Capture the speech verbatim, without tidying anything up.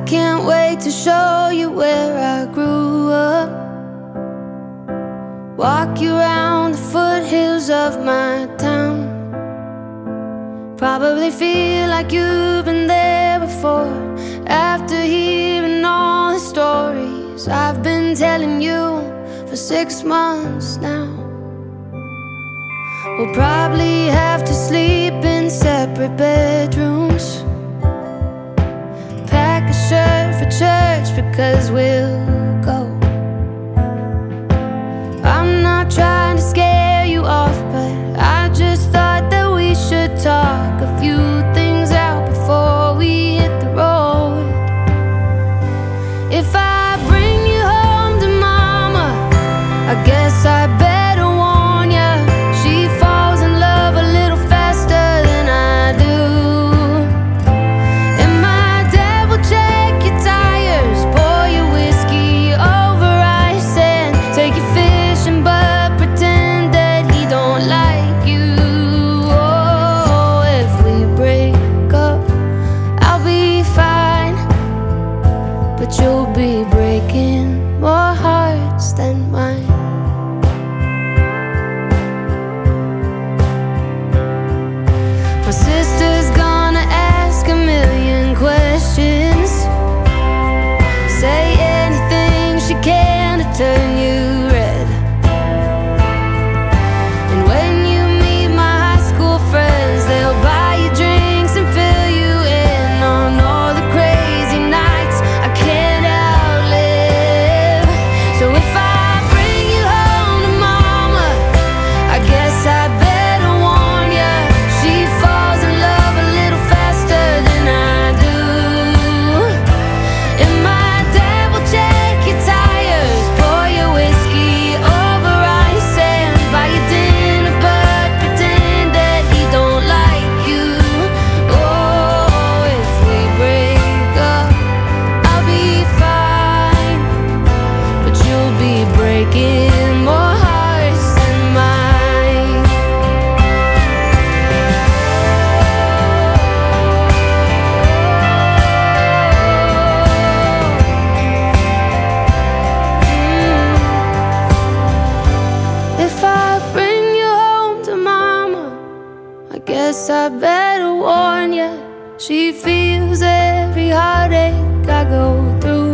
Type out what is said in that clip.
can't wait to show you where I grew up. Walk you around the foothills of my town. Probably feel like you've been there before, after hearing all the stories I've been telling you for six months now. We'll probably have to sleep in separate bedrooms, pack a shirt for church because we'll go. I'm not trying to scare you off, but I just thought that we should talk a few things out before we hit the road. If I bring you home to mama, I guess I better warn ya. She falls in love a little faster than I do. And my dad will check your tires, pour your whiskey over ice, and take you fishing but pretend that he don't like you. Oh, if we break up, I'll be fine, but you'll be breaking more hearts than mine. My sister's gonna ask a million questions, say anything she can to turn you red. And when you meet my high school friends, they'll buy you drinks and fill you in on all the crazy nights I can't outlive. So if I bring you home to mama, I guess I better warn ya. She falls in love a little faster than I do. And my dad will check your tires, pour your whiskey over ice, and buy you dinner but pretend that he don't like you. Oh, if we break up, I'll be fine, but you'll be breaking more hearts than mine. If I bring you home to mama, I guess I better warn ya. She feels every heartache I go through.